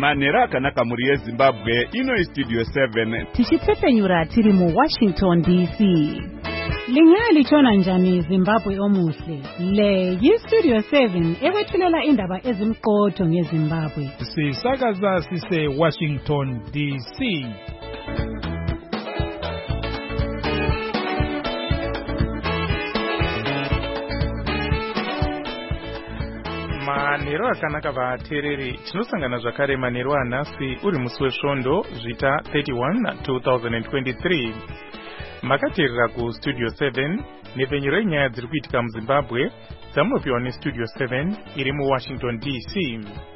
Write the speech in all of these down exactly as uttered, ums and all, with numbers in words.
Manera akanaka muri yeZimbabwe ino Studio seven. Tichitsepenyura tiri mu Washington D C. Lingali chona njani Zimbabwe omuhle. Le yi Studio seven ekwethulela indaba ezimqotho ngeZimbabwe. Sisakaza sise Washington D C. Manero akanaka vatereri tinosangana zvakare manero anhasi uri musi wesvondo zvita thirty-one two thousand twenty-three. Makateerera ku Studio seven nepenyero yenyaya dziri kuitika muZimbabwe dzamunopiwa neStudio seven iri mu Washington D C.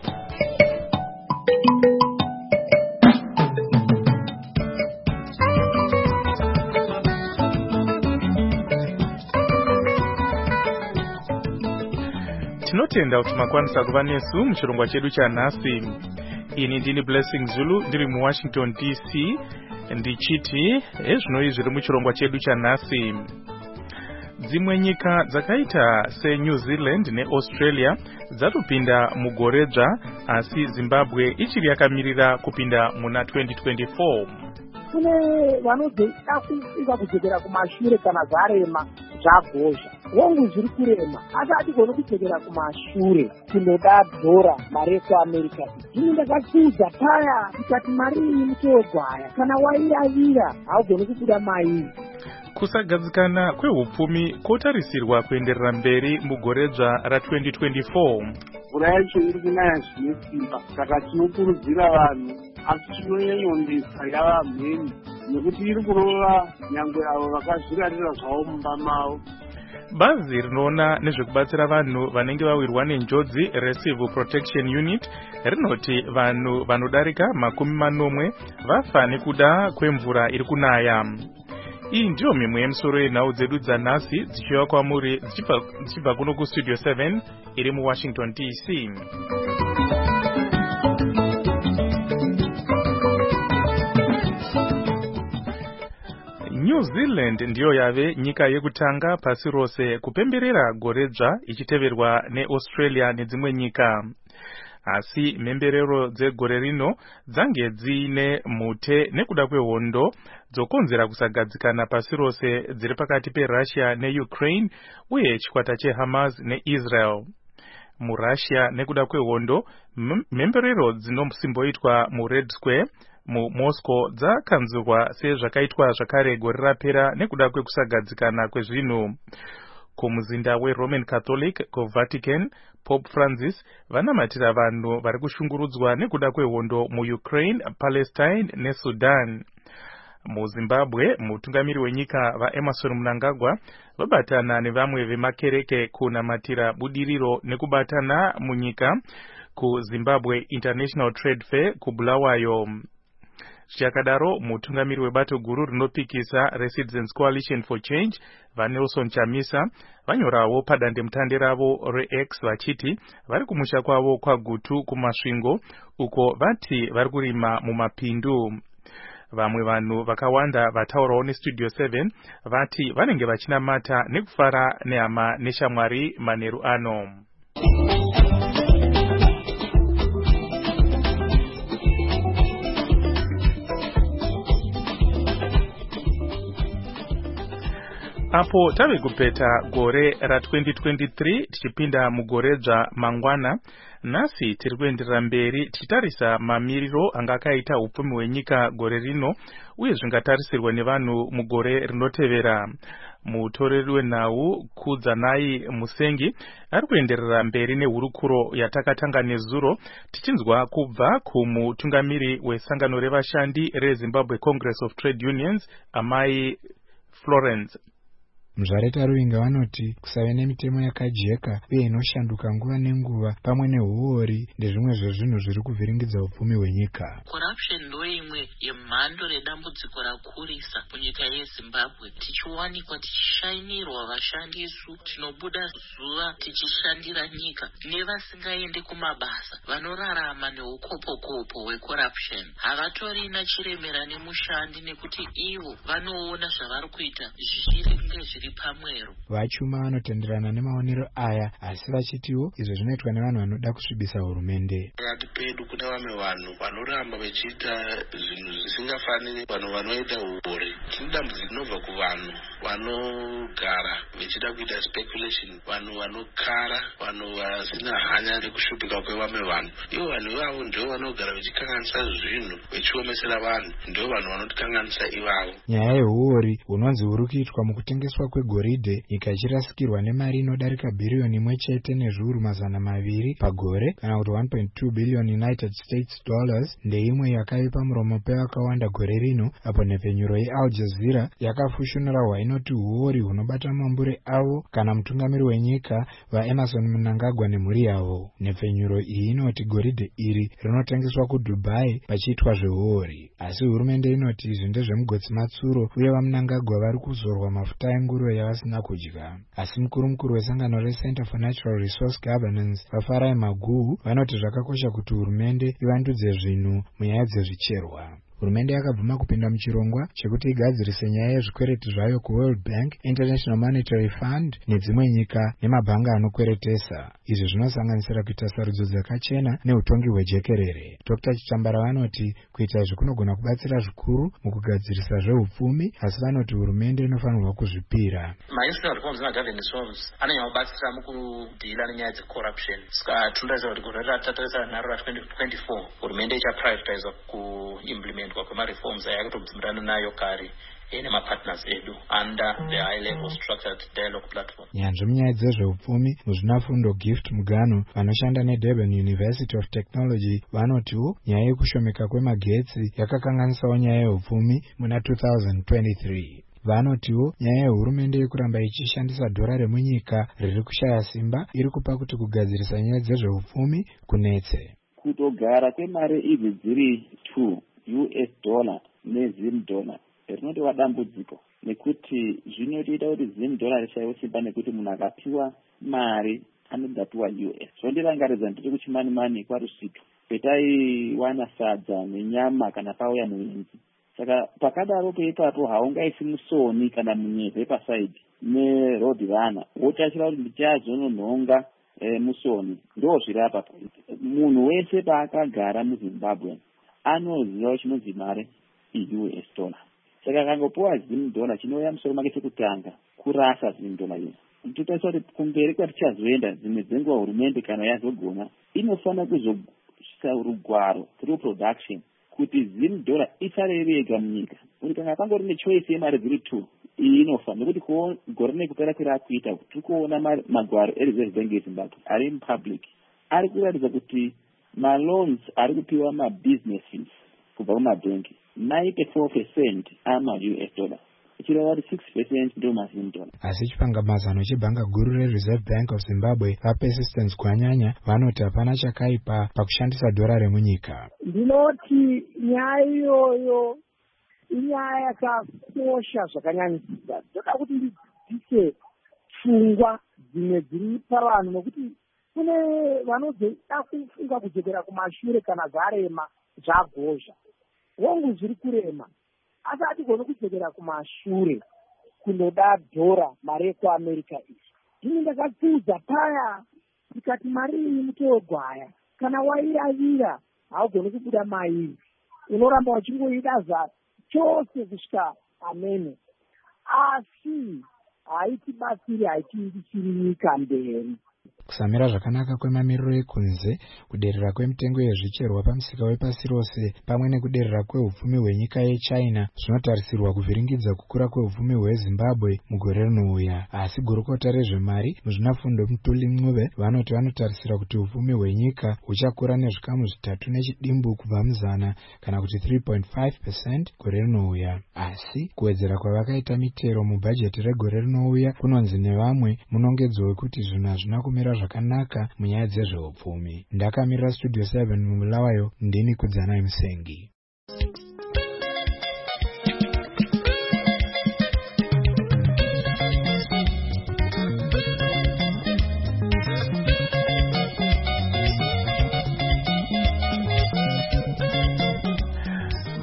Tinotenda kuti makwanisa kuva nesu muchirongwa chedu chanhasi. Ini ndini Blessing Zulu ndiri mu Washington D C ndichiti ezvinoi zviri muchirongwa chedu chanhasi. Dzimwe nyika dzakaita seNew Zealand neAustralia dzatopinda mugoredzva asi Zimbabwe ichiri yakamirira kupinda muna twenty twenty-four. Kune vanozoita kufika kudzokera kumashure kana zarema zvagozha. Wongu zviri kurema asi hatigoni kudzokera kumashure tinoda dhora mari yekuAmerica. Ini ndakachiudza paya tikati mari iyi mutoogwaya kana wairavira haugoni kubuda mairi. Kusagadzikana kwehupfumi kotarisirwa kuenderera mberi mugoredzva ra twenty twenty-four. Mvura yacho iri kunaya zvine simba saka tinokurudzira vanhu asi chinonyanyondesa yava mheni nekuti iri kurova nyangwe avo vakazvirarira zvavo mumba mavo. Bazi rinoona nezvekubatsira vanhu vanenge vawirwa nenjodzi Receive Protection Unit rinoti vanhu vanodarika makumi manomwe vafa nekuda kwemvura iri kunaya. Iyi ndiyo mimwe yemisoro yenhau dzedu dzanhasi dzichiva kwamuri dzichibva kuno kuStudio seven iri mu Washington D C. New Zealand ndiyo yave nyika yekutanga pasi rose kupemberera goredzva ichiteverwa neAustralia nedzimwe nyika. Asi mhemberero dzegore rino dzange dziine mhute nekuda kwehondo dzokonzera kusagadzikana pasi rose dziri pakati peRussia neUkraine uye chikwata cheHamas neIsrael. MuRussia nekuda kwehondo mhemberero dzinosimboitwa muRed Square muMoscow dzakanzurwa sezvakaitwa zvakare gore rapera nekuda kwekusagadzikana kwezvinhu. Kumuzinda weRoman Catholic kuVatican, Pope Francis vanamatira vanhu vari kushungurudzwa nekuda kwehondo muUkraine, Palestine neSudan. MuZimbabwe mutungamiri wenyika vaEmerson Mnangagwa vabatana nevamwe vemakereke kunamatira budiriro nekubatana munyika kuZimbabwe International Trade Fair kuBulawayo. Zvichakadaro mutungamiri webato guru rinopikisa reCitizens Coalition for Change vaNelson Chamisa vanyorawo padandemutande ravo reX vachiti vari kumusha kwavo kwagutu kumasvingo uko vati vari kurima mumapindu. Vamwe vanhu vakawanda vataurawo neStudio seven vati vanenge vachinamata nekufara nehama neshamwari manheru ano. Apo tave kupeta gore ra twenty twenty-three tichipinda mugoredzva mangwana, nasi tiri kuenderera mberi tichitarisa mamiriro anga akaita upfumi hwenyika gore rino uye zvingatarisirwa nevanhu mugore rinotevera. Mutoreri wenhau Kudzanai Musengi ari kuenderera mberi nehurukuro yatakatanga nezuro tichinzwa kubva kumutungamiri wesangano revashandi reZimbabwe Congress of Trade Unions Amai Florence. Muzvareta Ruinga vanoti kusave nemitemo yakajeka uye inoshanduka nguva nenguva pamwe nehuori ndezvimwe zvezvinhu zviri kuvhiringidza upfumi hwenyika. Corruption ndo imwe yemhando redambudziko rakurisa munyika yeZimbabwe. Tichiwanikwa tichishainirwa vashandi isu tinobuda zuva tichishandira nyika nevasingaende kumabasa vanorarama neukopokopo hwecorruption. Havatorina chiremera nemushandi nekuti ivo vanoona zvavari kuita zvichiri kunge zviri zviri pamwero. Vachuma vanotenderana nemaonero aya, asi vachitiwo izvo zvinoitwa nevanhu vanoda kusvibisa hurumende. Pakati pedu kune vamwe vanhu vanoramba vachiita zvinhu zvisingafaniri, vanhu vanoita uori. Tine dambudziko rinobva kuvanhu vanogara vachida kuita speculation, vanhu vanokara, vanhu vasina hanya nekushupika kwevamwe vanhu. Ivo vanhu ivavo ndio vanogara vachikanganisa zvinhu, vachiomesera vanhu, ndio vanhu vanotikanganisa ivavo. Nyaya yeuori hunonzi huri kuitwa mukutengeswa kwegoridhe, nyika ichirasikirwa nemari inodarika bhiriyoni imwe chete nezviuru mazana maviri pagore, kana kuti one point two billion United States dollars, ndeimwe yakaipa muromo pevakawanda gore rino, apo nhepfenyuro yeAl Jazeera yakafushunura hwainoti huori hunobata mambure avo kana mutungamiri wenyika vaEmerson Mnangagwa nemhuri yavo. Nhepfenyuro iyi inoti goridhe iri rinotengeswa kuDubai pachiitwa zvehuori, asi hurumende inoti izvi ndezvemugotsi matsuro uye vaMnangagwa vari kuzorwa mafuta enguruve yavasina kudya. Asi mukuru mukuru wesangano reCenter for Natural Resource Governance vaFarai Maguhu vanoti zvakakosha kuti hurumende ivandudze zvinhu munyaya dzezvicherwa. Hurumende yakabvuma kupinda muchirongwa chekuti igadzirise nyaya yezvikwereti zvayo kuWorld Bank, International Monetary Fund nedzimwe nyika nemabhanga anokweretesa. Izvi zvinosanganisira kuita sarudzo dzakachena neutongi hwejekerere. Doctor Chitambara vanoti kuita izvi kunogona kubatsira zvikuru mukugadzirisa zveupfumi, asi vanoti hurumende inofanirwa kuzvipira. Ma-institutional reforms nemagovernance reforms anonyanya kubatsira mukudhila nenyaya dzecorruption. Saka tinotarisira kuti gore ratatarisana naro ra twenty twenty-four hurumende ichaprioritizwa kuimplement kwema-reforms ayakatodzimirana nayo kare nemapartners edu under the high level structured dialogue platform. Nyanzvi munyaya dzezveupfumi muzvinafundo Gift Mugano vanoshanda neDurban University of Technology vanotiwo nyaya yekushomeka kwemagetsi yakakanganisawo nyaya yeupfumi muna two thousand twenty-three. Vanotiwo nyaya yehurumende yekuramba ichishandisa dhora remunyika riri kushaya simba iri kupa kuti kugadzirisa nyaya dzezveupfumi kunetse. Kutogara kwemari idzi dziri two U S dollar nezim dollar rinotova dambudziko, nekuti zvinotoita kuti zim dollar rishayiwe simba, nekuti munhu akapiwa mari anodapiwa U S. Zvondirangaridza ndiri kuchimani mani kwaRusito petaiwana sadza nenyama kana pauya muenzi. Saka pakadaro peipapo haungaisi musoni kana munyeve pasaidi neroad runner wotachira kuti ndichazononhonga e, musoni. Ndo zviri apa. Munhu wese paakagara muZimbabwe anoziva chinonzi mari i-U S dollar. Saka kangopiwa zim dollar chinouya musoro make chekutanga kurasa zim dollar iyi. Totarisira kuti kumberi kwatichazoenda dzimwe dzenguva hurumende kana yazogona inofanira kuzosvika rugwaro through production kuti zim dollar isare iri yega munyika. Kuti kana pangori nechoice yemari dziri two iyi inofa, nekuti gore nekupera kwerakuita tiri kuona magwaro eReserve Bank yeZimbabwe ari mupublic ari kuratidza kuti maloans ari kupiwa mabusinesses kubva kumabhengi ninety-four percent ama-U S dollar, ichireva kuti six percent ndo mazim dollar. Asi chipangamazano chebhanga guru reReserve Bank of Zimbabwe vaPersistence Gwanyanya vanoti hapana chakaipa pakushandisa dhora remunyika. Ndinoti nyaya iyoyo inyaya yakakosha zvakanyanyisisa. Ndoda kuti ndidzidzise pfungwa dzimwe dziri pavanhu, nokuti kune vanozoda kufunga kudzokera kumashure kana zvarema zvagozha. Hongu zviri kurema, asi hatigoni kudzokera kumashure kunoda dhora mari yekuAmerica iyi. Ini ndakatsiudza paya tikati mari iyi mutoogwaya, kana wairavira haugoni kubuda mairi, unoramba uchingoidaza chose kusvika amene. Asi haitibatsiri, haitiindisiri nyika mberi. Kusamira zvakanaka kwemamiriro ekunze, kuderera kwemitengo yezvicherwa pamusika wepasi rose, pamwe nekuderera kweupfumi hwenyika yeChina zvinotarisirwa kuvhiringidza kukura kweupfumi hweZimbabwe mugore rinouya. Asi gurukota rezvemari muzvinafundo Mutuli Mncube vanoti vanotarisira kuti upfumi hwenyika huchakura nezvikamu zvitatu nechidimbu kubva muzana kana kuti three point five percent gore rinouya. Asi kuwedzera kwavakaita mitero mubhajeti regore rinouya kunonzi nevamwe munongedzo wekuti zvinhu hazvina kumira zvakanaka munyaya dzezveupfumi. Ndakamirira Studio seven mumulawayo, ndini Kudzanai Musengi.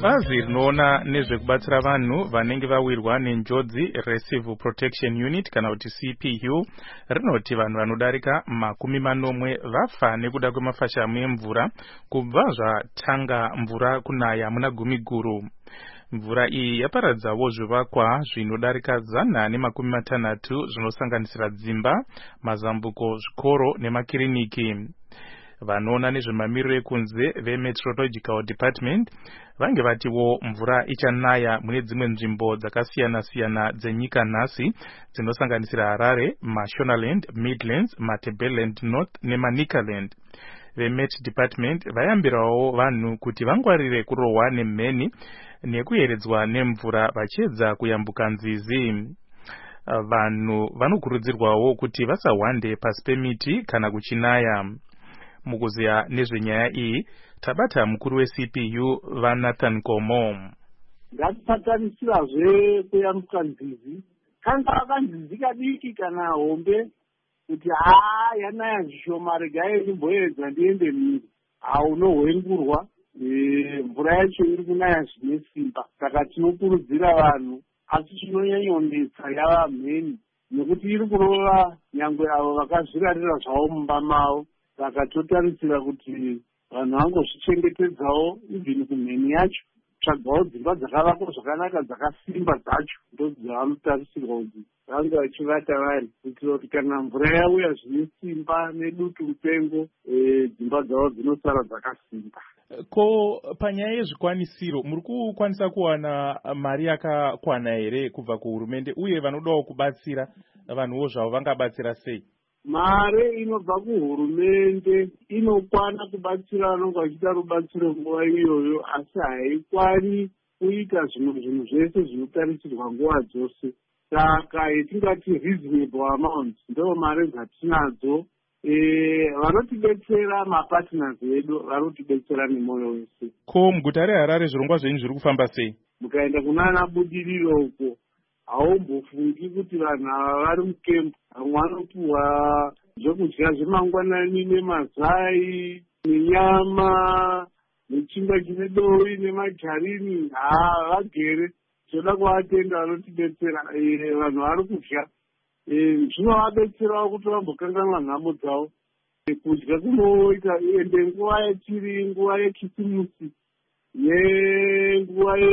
Bazi rinoona nezvekubatsira vanhu vanenge vawirwa nenjodzi Receive Protection Unit kana kuti C P U rinoti vanhu vanodarika makumi manomwe vafa nekuda kwemafashamu emvura kubva zvatanga mvura kunaya muna Gumiguru. Mvura iyi yaparadzawo zvivakwa zvinodarika zana nemakumi matanhatu zvinosanganisira dzimba, mazambuko, zvikoro nemakiriniki. Vanoona nezvemamiriro ekunze veMeteorological Department vange vatiwo mvura ichanaya mune dzimwe nzvimbo dzakasiyana siyana dzenyika nhasi dzinosanganisira Harare, Mashonaland, Midlands, Matabeleland North neManicaland. VeMet Department vayambirawo vanhu kuti vangwarire kurohwa nemheni nekuyeredzwa nemvura vachiedza kuyambuka nzizi. Vanhu vanokurudzirwawo kuti vasahwande pasi pemiti kana kuchinaya. Mukuziya nezvenyaya iyi tabata mukuru we-C P U vaNathan Komo. Ngatitatarisira kuyambuka nzizi kanga kanzizi kadiki kana hombe kuti haa yanaya zvishoma regai ndimboedza ndiende miri aunohwengurwa mvura yacho iri kunaya zvine simba. Saka tinokurudzira vanhu asi chinonyanyondetsa yava mheni nekuti iri kurova nyangwe avo vakazvirarira zvavo mumba mavo. Saka totarisira kuti vanhu vangozvichengetedzawo ibvini kumheni yacho, tsvagawo dzimba dzakavakwa zvakanaka dzakasimba dzacho ndodzaanotarisirwa kuti vange vachivata vari kuitira kuti kana mvura yauya zvine simba nedutu mupengo dzimba dzavo dzinosara dzakasimba. Ko panyaya yezvikwanisiro muri kukwanisa kuwana mari yakakwana here kubva kuhurumende uye vanodawo kubatsira vanhuwo zvavo vangabatsira sei? Mare inobva kuhurumende inokwana kubatsira vanonga vachiita rubatsiro nguva iyoyo, asi haikwani kuita zvimwe zvinhu zvese zvinotarisirwa nguva dzose. Saka yetingati reasonable amounts ndo mare dzatinadzo. E, vanotibetsera mapartners edu vanotibetsera nemoyo wese. Ko muguta reHarare zvirongwa zvenyu zviri kufamba sei? Mukaenda kunana budiriro uko haumbofungi kuti vanhu ava vari mukempu. Vamwe vanopuhwa zvokudya zvemangwanani nemazai nenyama nechingwa chine dori nemajarini. Haa vagere toda kuvatenda vanotibetsera. Vanhu vari kudya zvinovabetserawo kuti vambokanganwa nhamo dzavo. Kudya kunoita ende nguva yachiri nguva yekisimusi nenguva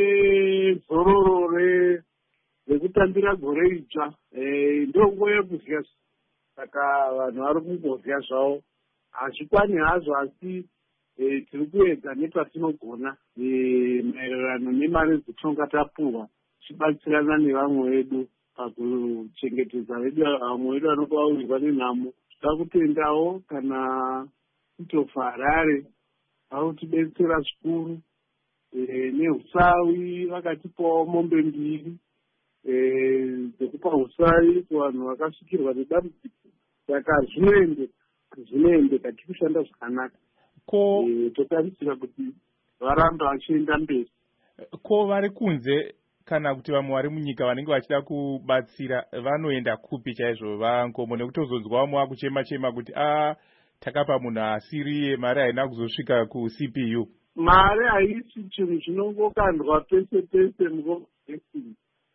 yezororo rekutambira gore idzva ndo nguva yekudya. Saka vanhu vari kungodya zvavo. Hazvikwani hazvo asi tiri kuedza nepatinogona maererano nemari dzetinonga tapuhwa tichibatsirana nevamwe vedu pakuchengetedza vedu vamwe vedu vanonga vawirwa nenhamo. Toda kutendawo kana kutofa Harare vanotibetsera zvikuru. Neusawi vakatipawo mombe mbiri dzekupa usawi kuvanhu vakasvikirwa nedambudziko. Saka zvinoende zvinoende kati kushanda zvakanaka. Ko totarisira kuti varamba vachienda mberi. Ko vari kunze kana kuti vamwe vari munyika vanenge vachida kubatsira vanoenda kupi chaizvo vangomo? Nekuti uzonzwa vamwe vakuchema chema kuti a takapa munhu asiri mari haina kuzosvika ku-C P U. Mari haisi chinhu chinongokandwa pese pese mugoesi.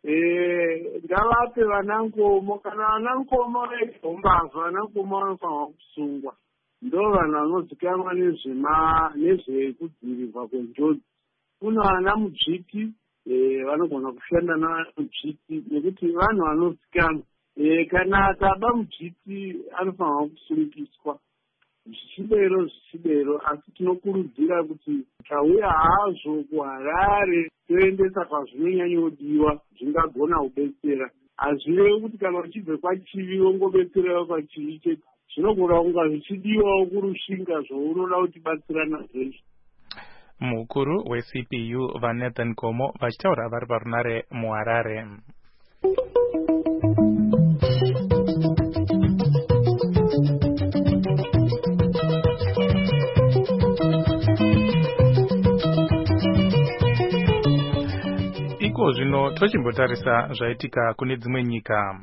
Ngavape vanangomo kana vanangomo vegombavha vanangomo vanofanirwa kusungwa. Ndo vanhu vanozikanwa nezvekudzivirirwa kwenjodzi. Kuna vana mudzviki vanogona kushanda navamudzviki nekuti vanhu vanozikanwa. Kana akaba mudzviki anofanirwa kusungiswa zvichidero zvichidero. Asi tinokurudzira kuti tauya hazvo kuHarare toendesa pazvinonyanyodiwa zvingagona kubetsera. Hazvirevi kuti kana uchibve kwachivi wongobetserawo kwachivi chete. Zvinogona kunga zvichidiwawo kurushinga zvounoda kuti batsirana zveshe. Mukuru we-C P U vaNathan Komo vachitaura vari parunare muHarare. Iko zvino tochimbotarisa zvaitika kune dzimwe nyika.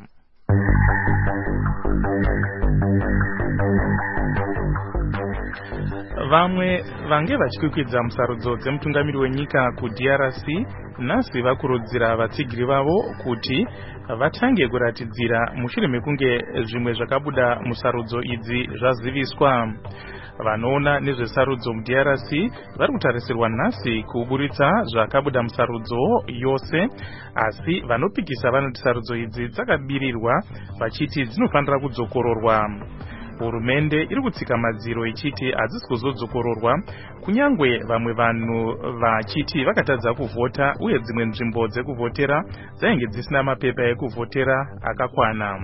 vamwe vange vachikwikwidza musarudzo dzemutungamiri wenyika ku-D R C nhasi vakurudzira vatsigiri vavo kuti vatange kuratidzira mushure mekunge zvimwe zvakabuda musarudzo idzi zvaziviswa. Vanoona nezvesarudzo mu-D R C vari kutarisirwa nhasi kuburitsa zvakabuda musarudzo yose, asi vanopikisa vanoti sarudzo idzi dzakabirirwa vachiti dzinofanira kudzokororwa. Hurumende iri kutsika madziro ichiti hadzisi kuzodzokororwa, kunyangwe vamwe vanhu vachiti vakatadza kuvhota uye dzimwe nzvimbo dzekuvhotera dzainge dzisina mapepa ekuvhotera akakwana.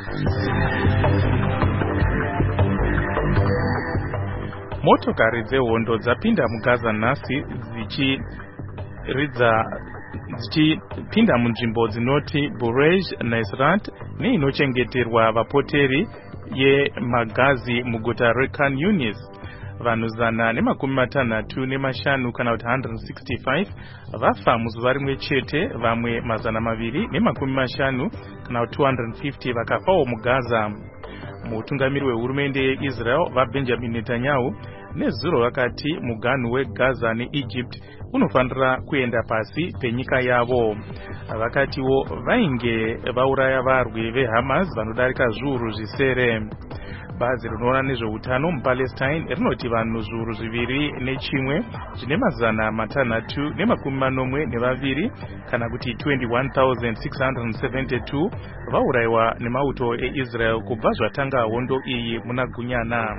Motokari dzehondo dzapinda muGaza nhasi dzichiridza dzichipinda munzvimbo dzinoti Burej, Nuseirat neinochengeterwa vapoteri yemagazi muguta reKhan Yunis. Vanhu zana nemakumi matanhatu nemashanu kana kuti one hundred sixty-five vafa muzuva rimwe chete, vamwe mazana maviri nemakumi mashanu kana kuti two hundred fifty vakafawo muGaza. Mutungamiri wehurumende yeIsrael vaBenjamin Netanyahu nezuro vakati muganhu weGaza neEgypt unofanira kuenda pasi penyika yavo. Vakatiwo vainge vauraya varwi veHamas vanodarika zviuru zvisere. Bazi rinoona nezveutano muPalestine rinoti vanhu zviuru zviviri nechimwe zvine mazana matanhatu nemakumi manomwe nevaviri kana kuti twenty-one thousand six hundred seventy-two vaurayiwa nemauto eIsrael kubva zvatanga hondo iyi muna Gunyana.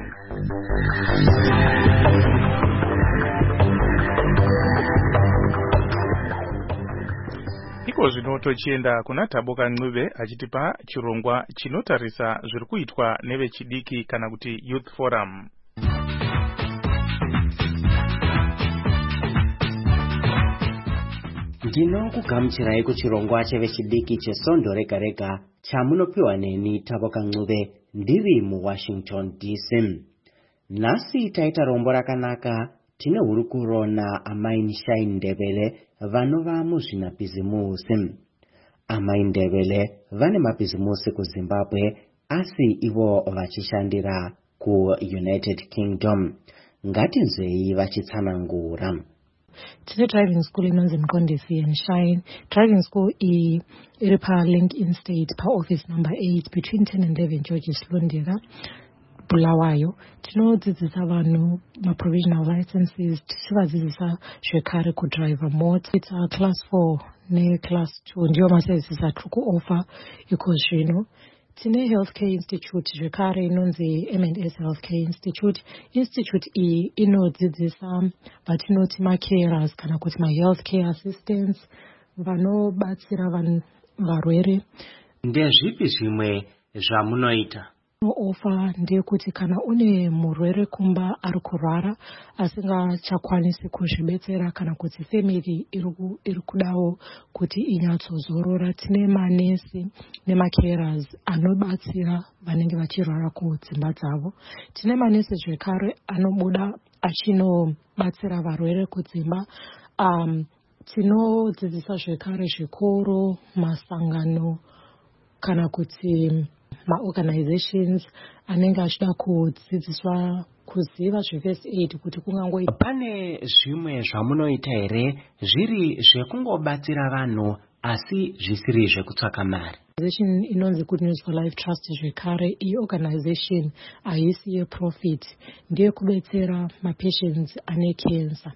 Iko zvino tochienda kuna Taboka Ncube achitipa chirongwa chinotarisa zviri kuitwa nevechidiki kana kuti Youth Forum. Ndino kugamuchirai kuchirongwa chevechidiki chesondo rega rega chamunopiwa neni Taboka Ncube ndiri muWashington D C. Nhasi taita rombo rakanaka. Tine hurukuro naAmai Nishai Ndebele vanova muzvinabhizimusi. Amai Ndebele vane mabhizimusi kuZimbabwe asi ivo vachishandira kuUnited Kingdom. Ngatinzwei vachitsanangura. Tine driving school inonzi Mqondisi and Shine. Driving school i iri pa LinkedIn State pa office number eight between ten and eleven Georges Lundira. Bulawayo. Tinodzidzisa vanhu ma-provisional licenses, tichivadzidzisa zvekare kudriver mota. It's a class four ne-class two ndiyo maservices atiri kuoffer iko zvino. Tine healthcare institute zvekare inonzi M and S Healthcare Institute. Institute iyi inodzidzisa vatinoti ma-carers kana kuti ma-healthcare assistants vanobatsira vanhu varwere. Ndezvipi zvimwe zvamunoita? Ofa ndeyekuti kana une murwere kumba ari kurwara asingachakwanisi kuzvibetsera kana kuti family iri kudawo kuti inyatsozorora, tine manesi nemacarers anobatsira vanenge vachirwara kudzimba dzavo. Tine manesi zvekare anobuda achinobatsira varwere kudzimba. Um, tinodzidzisa zvekare zvikoro, masangano kana kuti ma-organizations anenge achida kudzidziswa kuziva zve-first aid kuti kungangoita. Pane zvimwe zvamunoita here zviri zvekungobatsira vanhu asi zvisiri zvekutsvaka mari? Organization inonzi Good News for Life Trust zvekare. Iyi organization haisi yeprofit, ndiye kubetsera ma-patients ane cancer.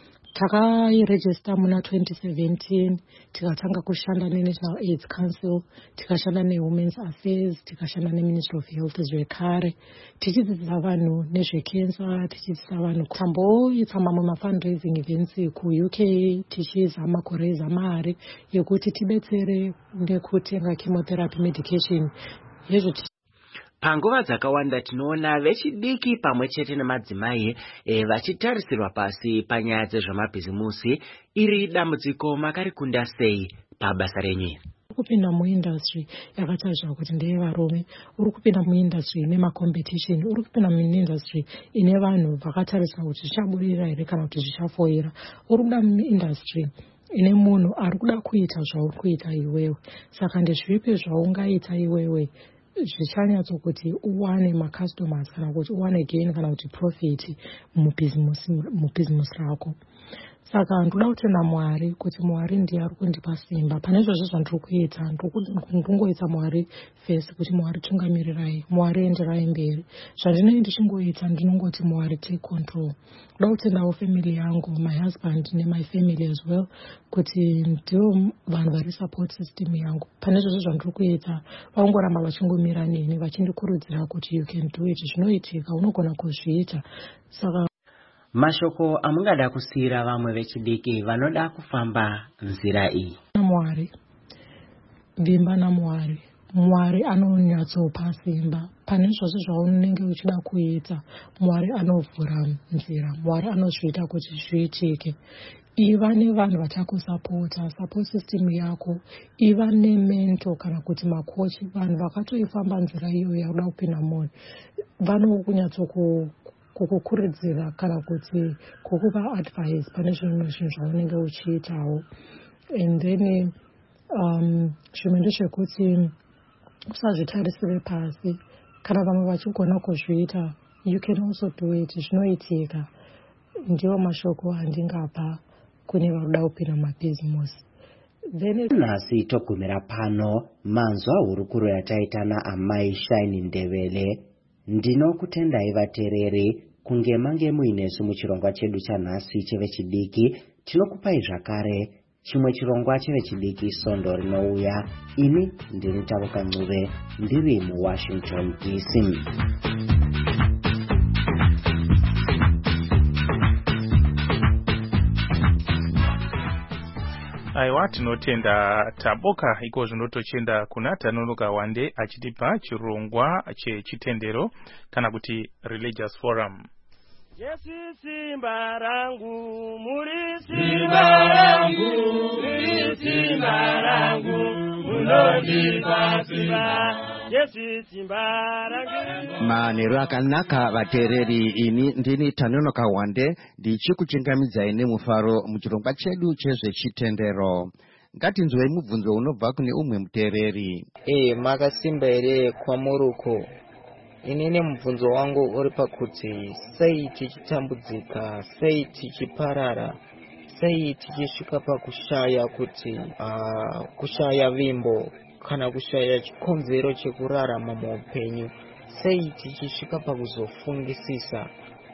Takairegister muna twenty seventeen, tikatanga kushanda neNational AIDS Council, tikashanda neWomen's Affairs, tikashanda neMinistry of Health zvekare, tichidzidzisa vanhu nezvecancer, tichidzidzisa vanhu tamboitsamba muma-fundraising events ku-U K, tichizama kuraisa mari yekuti tibetsere nekutenga chemotherapy medication. Yezvo panguva dzakawanda tinoona vechidiki pamwe chete nemadzimai e, vachitarisirwa pasi panyaya dzezvemabhizimusi. Iri dambudziko makarikunda sei pabasa renyu? Uri kupinda muindustry yakatarisirwa kuti ndeye varume, uri kupinda muindustry ine macompetition, uri kupinda muindustry ine vanhu vakatarisirwa kuti zvichabudirira here kana kuti zvichafoira, uri kuda muindustry ine munhu ari kuda kuita zvauri kuita iwewe. Saka ndezvipi zvaungaita iwewe zvichanyatso kuti uwane macustomers kana kuti uwane gain kana kuti profit mubhizimusi rako. Saka ndoda kutenda Mwari kuti Mwari ndiye ari kundipa simba. Pane izvozvo zvandiri kuita ndinongoita Mwari first kuti Mwari tungamirirai, Mwari enderai mberi. Zvandinenge ndichingoita ndinongoti Mwari take control. Ndoda kutendawo family yangu, my husband nemy family as well, kuti ndivo vanhu vari support system yangu. Pane izvozvo zvandiri kuita vangoramba vachingomira neni vachindikurudzira kuti you can do it, zvinoitika, unogona kuzviita. Saka mashoko amungada kusiyira vamwe vechidiki vanoda kufamba nzira iyi. Mwari vimba naMwari, Mwari anonyatsopa simba. Pane zvose zvaunenge uchida kuita Mwari anovhura nzira, Mwari anozviita kuti zviitike. Iva nevanhu vachakusapota, support system yako, iva nemento kana kuti makochi, vanhu vakatoifamba nzira iyo yakuda kupinda mori vanokunyatsoku kukukurudzira kana kuti kukupa advice pane zvimwe zvinhu zvaunenge uchiitawo. And then um, zvimwe ndezvekuti usazvitarisire pasi, kana vamwe vachigona kuzviita you can also do it, zvinoitika. Ndiwo mashoko andingapa kune vakuda kupinda mabhizimusi. Nhasi togumira pano manzwa hurukuro yataitana amai Shine Ndebele. Ndinokutendai vatereri kunge mange muinesu muchirongwa chedu chanhasi chevechidiki. Tinokupai zvakare chimwe chirongwa chevechidiki Sondo rinouya. Ini ndiri Tavuka Ncube ndiri muWashington D C. Aiwa, tinotenda Taboka iko zvinotochenda kuna Tanunuka Wande achitipa chirongwa chechitendero kana kuti religious forum. Yesu simba rangu, muri simba rangu, muri simba rangu, unondipa simba. Yesu simba rangu. Manero akanaka vatereri, ini ndini Tanunuka Wande ndichikuchingamidzai nemufaro muchirongwa chedu chezvechitendero. Ngatinzwei mubvunzo unobva kune umwe mutereri. Eh, makasimba ere kwamuruko. Inini mubvunzo wangu uri pakuti sei tichitambudzika, sei tichiparara, sei tichisvika pakushaya kuti uh, kushaya vimbo kana kushaya chikonzero chekurarama muupenyu, sei tichisvika pakuzofungisisa,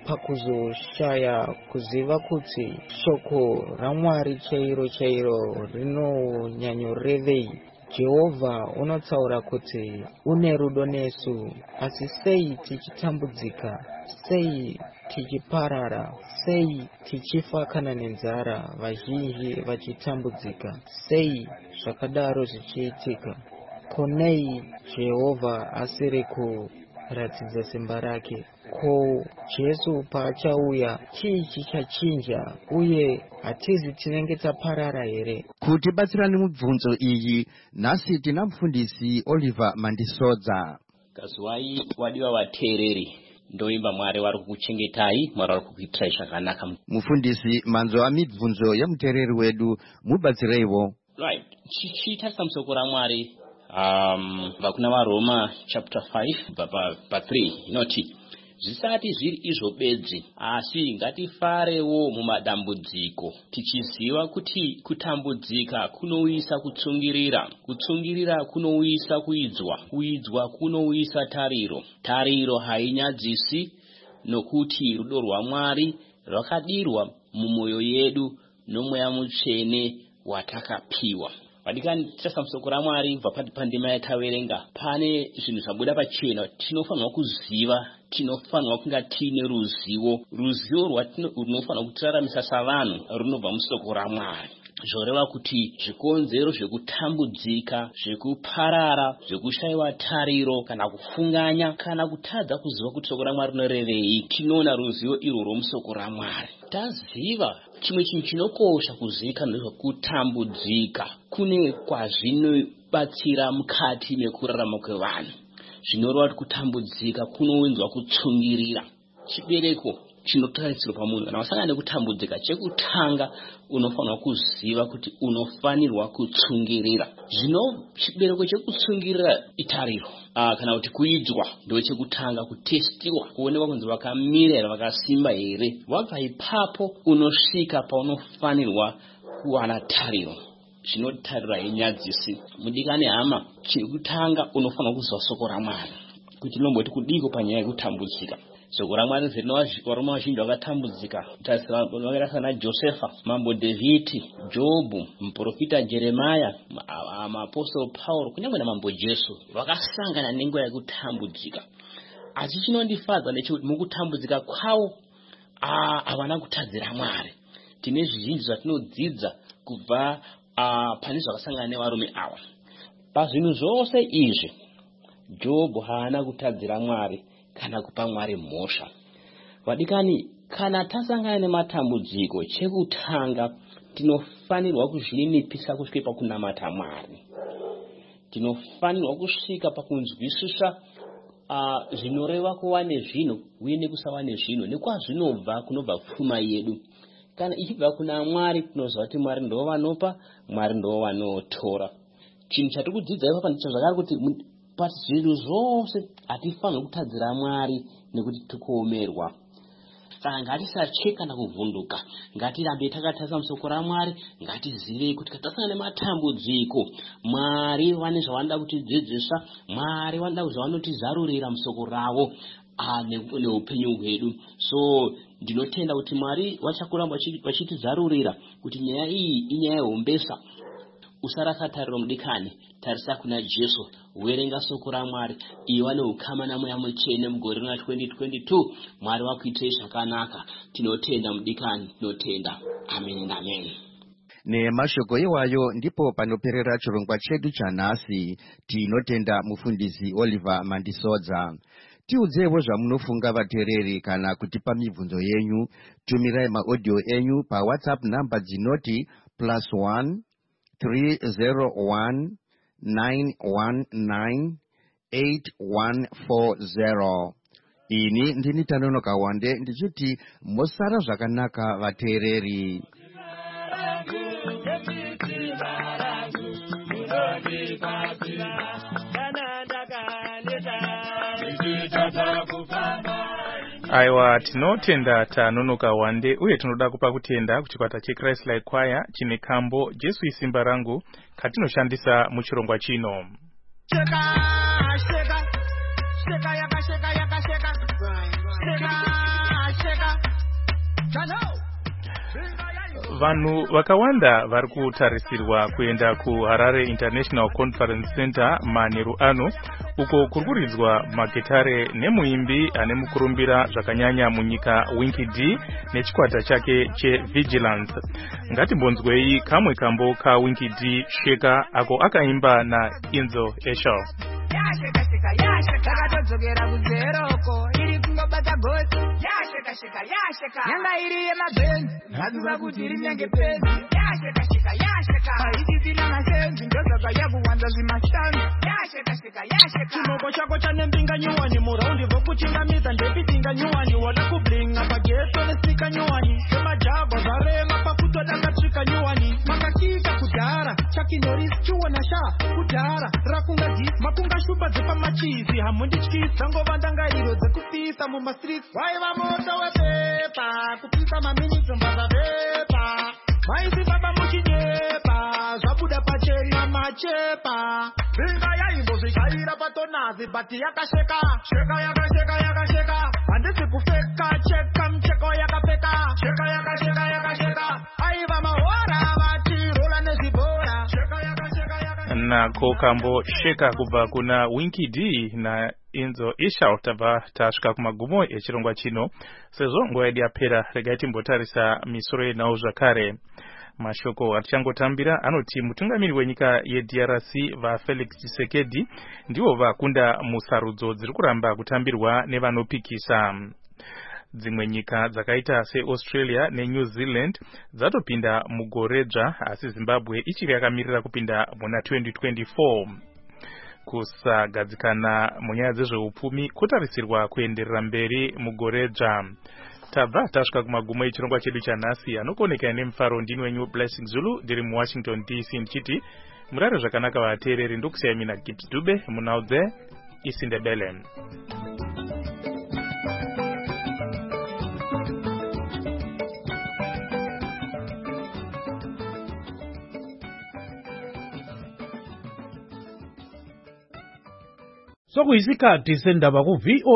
pakuzoshaya kuziva kuti shoko raMwari chairo chairo rinonyanyorevei. Jehovha unotsaura kuti une rudo nesu, asi sei tichitambudzika, sei tichiparara, sei tichifa kana nenzara, vazhinji vachitambudzika, sei zvakadaro zvichiitika. Konei Jehovha asiri kuratidza simba rake? Ko Jesu paachauya chii chichachinja, uye hatizi tinenge taparara here? Kuti batsirani mubvunzo iyi, nhasi tina mufundisi Oliver Mandisodza. Kazwai wadiwa vatereri, ndoimba Mwari vari kukuchengetai, Mwari vari kukuitirai zvakanaka. Mufundisi, manzwa amibvunzo yamutereri wedu, mubatsireiwo. Right, chichitarisa musoko raMwari um vakuna vaRoma chapter five pa three inoti zvisati zviri izvo bedzi, asi ngatifarewo mumadambudziko, tichiziva kuti kutambudzika kunouyisa kutsungirira, kutsungirira kunouyisa kuidzwa, kuidzwa kunouyisa tariro, tariro hainyadzisi, nokuti rudo rwaMwari rwakadirwa mumwoyo yedu noMweya Mutsvene watakapiwa. Vadikani titarisa musoko raMwari kubva pandima yataverenga, pane zvinhu zvabuda pachena. Tinofanirwa kuziva, tinofanirwa kunga tiine ruzivo, ruzivo runofanirwa kutiraramisa savanhu runobva musoko raMwari. Zvoreva kuti zvikonzero zvekutambudzika, zvekuparara, zvekushayiwa tariro, kana kufunganya, kana kutadza kuziva kuti soko raMwari rinorevei, tinoona ruzivo irwo rwomusoko raMwari. Taziva chimwe chinhu chinokosha kuzivikanwa nezvekutambudzika, kune kwazvinobatsira mukati mekurarama kwevanhu. Zvinoreva kuti kutambudzika kunounzwa kutsungirira. Chibereko chinotarisirwa pamunhu kana wasangana nekutambudzika, chekutanga unofanirwa kuziva kuti unofanirwa kutsungirira. zvino chibereko chekutsungirira itariro kana kuti kuidzwa ndo chekutanga kutestiwa kuonekwa kunzi vakamira here vakasimba here. Wabva ipapo unosvika paunofanirwa kuwana tariro. Zvinotarira yenyadzisi mudikani hama, chekutanga unofanirwa kuziva soko raMwari kuti lomboti kudiko panyaya yekutambudzika. Soko raMwari varume vazhinji vakatambudzika vakaita sana Josefa, mambo Dhavhidhi, Jobhu, muprofita Jeremaya, maapostoli Pauro kunyange namambo Jesu vakasangana nenguva yekutambudzika. Asi chinondifadza ndechekuti mukutambudzika kwavo havana kutadzira Mwari. Tine zvizhinji zvatinodzidza kubva pane zvakasangana nevarume ava. Pazvinhu zvose izvi Jobhu haana kutadzira Mwari kana kupa Mwari mhosva. Vadikani, kana tasangana nematambudziko, chekutanga tinofanirwa kuzvininipisa kusvika pakunamata Mwari. Tinofanirwa kusvika pakunzwisisa uh, zvinoreva kuva nezvino uye nekusava nezvino, nekwazvinobva kunobva pfuma yedu. Kana ichibva kuna Mwari tinoziva kuti Mwari ndo vanopa, Mwari ndo vanotora. Chinhu chatiri kudzidza ipapo ndicho zvakare kuti pazvinhu zvose hatifanirwi kutadzira Mwari nekuti tikuomerwa. Saka ngatisatye kana kuvhunduka, ngatirambe takatarisa musoko raMwari, ngatizive kuti tasangana nematambudziko Mwari vane zvavanoda kutidzidzisa, Mwari vanoda zvavanotizarurira musoko ravo neupenyu hwedu. So ndinotenda kuti Mwari vachakuramba vachitizarurira kuti nyaya iyi inyaya yehombesa. Usarasa tariro mudikani, tarisa kuna Jesu, werenga soko raMwari, iwa neukama namweya mutsvene mugore rina twenty twenty-two. Mwari vakuitire zvakanaka. Tinotenda mudikani, tinotenda. Amen, amen. Nemashoko iwayo ndipo panoperera chirongwa chedu chanhasi. Tinotenda mufundisi Oliver Mandisodza. Tiudzevo zvamunofunga vateereri kana kutipa mibvunzo yenyu. Tumirai maaudio enyu pa WhatsApp namba dzinoti plus one three zero one nine one nine eight one four zero. Ini ndini Tanonoka Wande ndichiti mosara zvakanaka vateereri. Aiwa, tinotenda Tanonoka Wande uye tinoda kupa kutenda kuchikwata cheChrist Like Choir chine kambo Jesu isimba rangu katinoshandisa muchirongwa chino. Sheka, sheka, sheka yaka sheka yaka sheka, sheka, sheka, chano. Vanhu vakawanda vari kutarisirwa kuenda kuHarare International Conference Center manheru ano, uko kurikuridzwa magitare nemuimbi ane mukurumbira zvakanyanya munyika Winky D nechikwata chake cheVigilance. Ngatimbonzwei kamwe kambo kaWinky D Sheka ako akaimba naInzo Eshel. Yasheka sheka yasheka takatozokera kuzeroko iri kungobata gotsi yasheka sheka yasheka nyanga iri yemabhenzi ngaziva kuti iri nyange penzi yasheka sheka yasheka aichizina masenzi ndozvakaya kuwanza zvimashanu yasheka sheka yasheka chimoko chako chane mbinga nyuwani muraundi vokuchingamidza ndepitinga nyuwani wada kublinga pageto nesika nyuwani semajabha zvarema pakutodanga tsvika nyuwani makachika kudhara chakinorisi chiwona sha kudhara rakungadzisi makunga shuba dzepamachizi hamundityisa ngova ndangariro dzekupisa mumastreets waiva moto wepepa kupisa maminitsi mbava vepa maisi baba muchinyepa zvabuda pachena machepa vinga yaimbozvikaira patonazi bati yakasheka sheka yakasheka yakasheka handisi kufeka cheka mcheko yakapfeka sheka yakasheka yakasheka aiva mahora vatirola nezvibhora sheka yakasheka yakasheka nako kambo Sheka kubva kuna Winky D na Inzo Eshel tabva tasvika kumagumo echirongwa chino. Sezvo nguva yedu yapera, regai timbotarisa misoro yenawo zvakare. Mashoko atichangotambira anoti mutungamiri wenyika yeD R C vaFelix Tshisekedi ndivo vakunda musarudzo dziri kuramba kutambirwa nevanopikisa. Dzimwe nyika dzakaita seAustralia neNew Zealand dzatopinda mugoredzva, asi Zimbabwe ichiri yakamirira kupinda muna twenty twenty-four. Kusagadzikana munyaya dzezveupfumi kutarisirwa kuenderera mberi mugoredzva. Tabva tasvika kumagumo echirongwa chedu chanhasi, anokoneka nemufaro ndini wenyu Blessing Zulu ndiri muWashington D C ndichiti murare zvakanaka vateereri. Ndokusiyai mina Gibbs Dube munaudze isindebele. Sokuyisikhathi sendaba ku V O